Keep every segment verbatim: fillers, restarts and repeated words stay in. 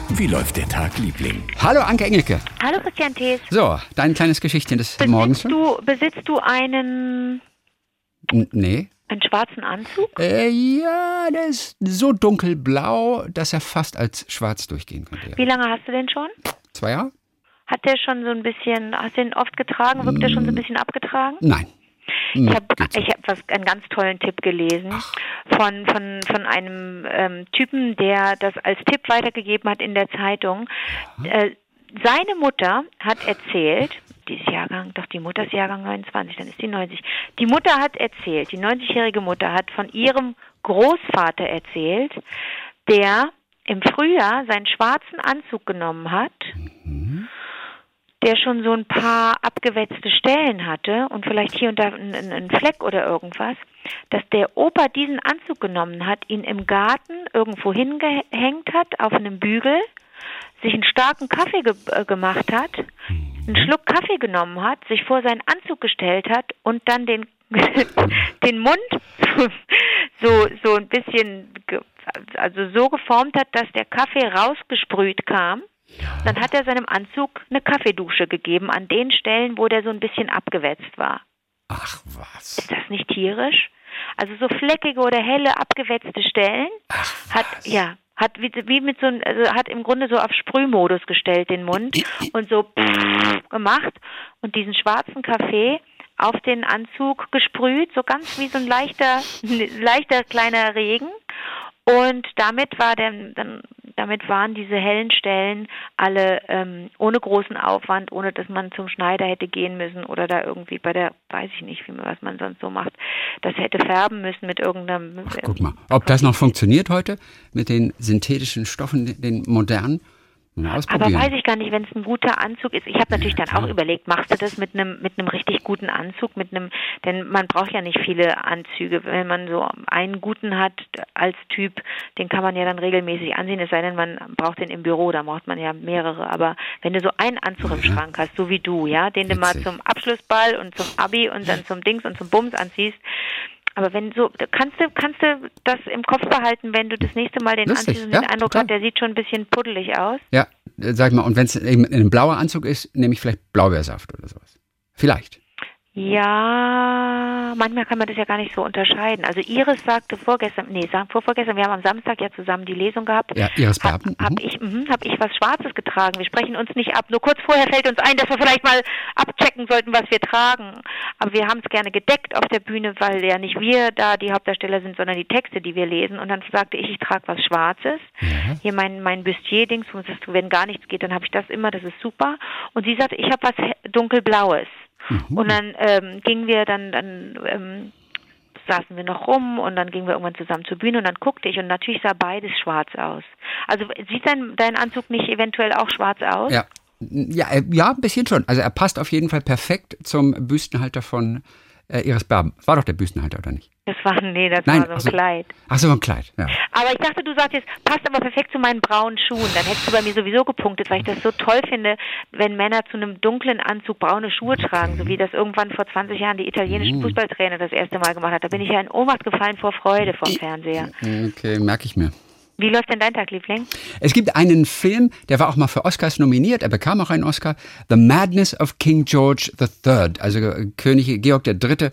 Wie läuft der Tag, Liebling? Hallo Anke Engelke. Hallo Christian Thees. So, dein kleines Geschichtchen des Besitzt Morgens schon? Du, besitzt du einen, N- nee. einen schwarzen Anzug? Äh, ja, der ist so dunkelblau, dass er fast als schwarz durchgehen könnte. Ja. Wie lange hast du den schon? Zwei Jahre? Hat der schon so ein bisschen, hast du den oft getragen? Wirkt der schon so ein bisschen abgetragen? Nein. Ich habe Geht so. ich hab was, einen ganz tollen Tipp gelesen von, von, von einem ähm, Typen, der das als Tipp weitergegeben hat in der Zeitung. Äh, seine Mutter hat erzählt, die ist Jahrgang, doch die Mutter ist Jahrgang neunundzwanzig, dann ist die neunzig. Die Mutter hat erzählt, die neunzigjährige Mutter hat von ihrem Großvater erzählt, der im Frühjahr seinen schwarzen Anzug genommen hat, Mhm. der schon so ein paar abgewetzte Stellen hatte und vielleicht hier und da einen, einen Fleck oder irgendwas, dass der Opa diesen Anzug genommen hat, ihn im Garten irgendwo hingehängt hat, auf einem Bügel, sich einen starken Kaffee ge äh, gemacht hat, einen Schluck Kaffee genommen hat, sich vor seinen Anzug gestellt hat und dann den, den Mund so, so ein bisschen, ge also so geformt hat, dass der Kaffee rausgesprüht kam. Dann hat er seinem Anzug eine Kaffeedusche gegeben an den Stellen, wo der so ein bisschen abgewetzt war. Ach was. Ist das nicht tierisch? Also so fleckige oder helle abgewetzte Stellen Ach, hat ja hat wie, wie mit so ein, also hat im Grunde so auf Sprühmodus gestellt den Mund und so gemacht und diesen schwarzen Kaffee auf den Anzug gesprüht, so ganz wie so ein leichter leichter kleiner Regen. Und damit war der, dann, damit waren diese hellen Stellen alle ähm, ohne großen Aufwand, ohne dass man zum Schneider hätte gehen müssen oder da irgendwie bei der, weiß ich nicht, wie man, was man sonst so macht, das hätte färben müssen mit irgendeinem. Ach, guck mal, ob das noch funktioniert heute mit den synthetischen Stoffen, den, den modernen? Aber weiß ich gar nicht, wenn es ein guter Anzug ist. Ich habe natürlich ja, dann auch überlegt, machst du das mit einem mit einem richtig guten Anzug, mit einem, denn man braucht ja nicht viele Anzüge. Wenn man so einen guten hat als Typ, den kann man ja dann regelmäßig ansehen, es sei denn, man braucht den im Büro, da braucht man ja mehrere. Aber wenn du so einen Anzug ja. im Schrank hast, so wie du, ja, den Witzig. du mal zum Abschlussball und zum Abi und dann zum Dings und zum Bums anziehst, aber wenn so, kannst du, kannst du das im Kopf behalten, wenn du das nächste Mal den Lustig, anziehst und ja, den Eindruck total. hast, der sieht schon ein bisschen puddelig aus? Ja, sag mal, und wenn es eben ein blauer Anzug ist, nehme ich vielleicht Blaubeersaft oder sowas. Vielleicht. Ja, manchmal kann man das ja gar nicht so unterscheiden. Also Iris sagte vorgestern, nee, vorvorgestern, wir haben am Samstag ja zusammen die Lesung gehabt. Ja, Iris Berben. Hab, hab ich, mh, hab ich was Schwarzes getragen. Wir sprechen uns nicht ab. Nur kurz vorher fällt uns ein, dass wir vielleicht mal abchecken sollten, was wir tragen. Aber wir haben es gerne gedeckt auf der Bühne, weil ja nicht wir da die Hauptdarsteller sind, sondern die Texte, die wir lesen. Und dann sagte ich, ich trage was Schwarzes. Ja. Hier mein, mein Bustier-Dings, wenn gar nichts geht, dann habe ich das immer, das ist super. Und sie sagte, ich habe was dunkelblaues. Mhm. Und dann ähm, gingen wir, dann, dann ähm, saßen wir noch rum und dann gingen wir irgendwann zusammen zur Bühne und dann guckte ich und natürlich sah beides schwarz aus. Also sieht dein, dein Anzug nicht eventuell auch schwarz aus? Ja. Ja, ja, ein bisschen schon. Also er passt auf jeden Fall perfekt zum Büstenhalter von äh, Iris Berben. War doch der Büstenhalter, oder nicht? Das war, nee, das Nein, war so ein so, Kleid. Ach so, ein Kleid, ja. Aber ich dachte, du sagst jetzt, passt aber perfekt zu meinen braunen Schuhen. Dann hättest du bei mir sowieso gepunktet, weil ich das so toll finde, wenn Männer zu einem dunklen Anzug braune Schuhe okay. tragen, so wie das irgendwann vor zwanzig Jahren die italienischen uh. Fußballtrainer das erste Mal gemacht hat. Da bin ich ja in Ohnmacht gefallen vor Freude vom Fernseher. Okay, merke ich mir. Wie läuft denn dein Tag, Liebling? Es gibt einen Film, der war auch mal für Oscars nominiert, er bekam auch einen Oscar, The Madness of King George the Third, also König Georg der Dritte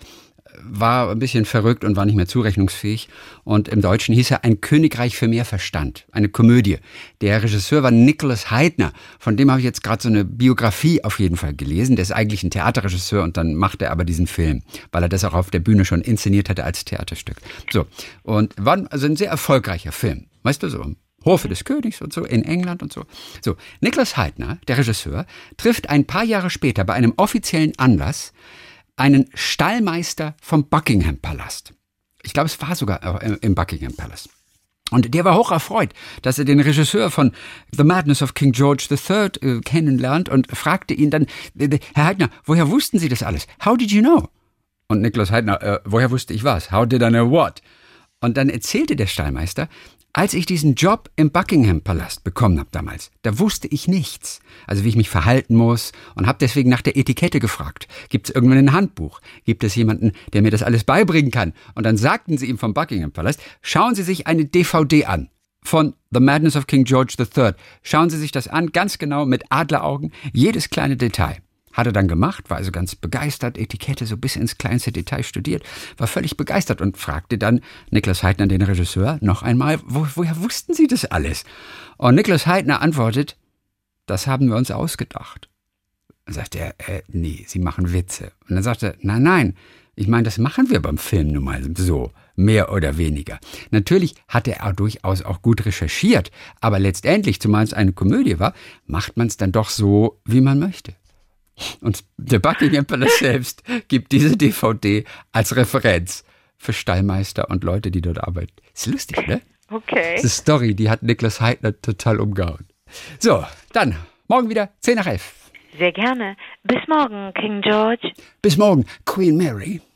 war ein bisschen verrückt und war nicht mehr zurechnungsfähig. Und im Deutschen hieß er Ein Königreich für mehr Verstand, eine Komödie. Der Regisseur war Nicholas Heidner, von dem habe ich jetzt gerade so eine Biografie auf jeden Fall gelesen. Der ist eigentlich ein Theaterregisseur und dann macht er aber diesen Film, weil er das auch auf der Bühne schon inszeniert hatte als Theaterstück. So, und war also ein sehr erfolgreicher Film. Weißt du, so Hofe des Königs und so, in England und so. So, Nicholas Heidner, der Regisseur, trifft ein paar Jahre später bei einem offiziellen Anlass einen Stallmeister vom Buckingham Palast. Ich glaube, es war sogar im Buckingham Palace. Und der war hoch erfreut, dass er den Regisseur von The Madness of King George the Third äh, kennenlernt und fragte ihn dann, äh, Herr Heidner, woher wussten Sie das alles? How did you know? Und Nicholas Heidner, äh, woher wusste ich was? How did I know what? Und dann erzählte der Stallmeister, als ich diesen Job im Buckingham Palast bekommen habe damals, da wusste ich nichts. Also wie ich mich verhalten muss und habe deswegen nach der Etikette gefragt. Gibt es irgendwann ein Handbuch? Gibt es jemanden, der mir das alles beibringen kann? Und dann sagten sie ihm vom Buckingham Palast, schauen Sie sich eine D V D an von The Madness of King George the Third. Schauen Sie sich das an, ganz genau mit Adleraugen, jedes kleine Detail. Hat er dann gemacht, war also ganz begeistert, Etikette so bis ins kleinste Detail studiert, war völlig begeistert und fragte dann Nicholas Hytner, den Regisseur, noch einmal, wo, woher wussten Sie das alles? Und Nicholas Hytner antwortet, das haben wir uns ausgedacht. Dann sagt er, äh, nee, Sie machen Witze. Und dann sagt er, nein, nein, ich meine, das machen wir beim Film nun mal so, mehr oder weniger. Natürlich hat er auch durchaus auch gut recherchiert, aber letztendlich, zumal es eine Komödie war, macht man es dann doch so, wie man möchte. Und der Buckingham Palace selbst gibt diese D V D als Referenz für Stallmeister und Leute, die dort arbeiten. Ist lustig, ne? Okay. Das ist eine Story, die hat Nicholas Hytner total umgehauen. So, dann, morgen wieder zehn nach elf. Sehr gerne. Bis morgen, King George. Bis morgen, Queen Mary.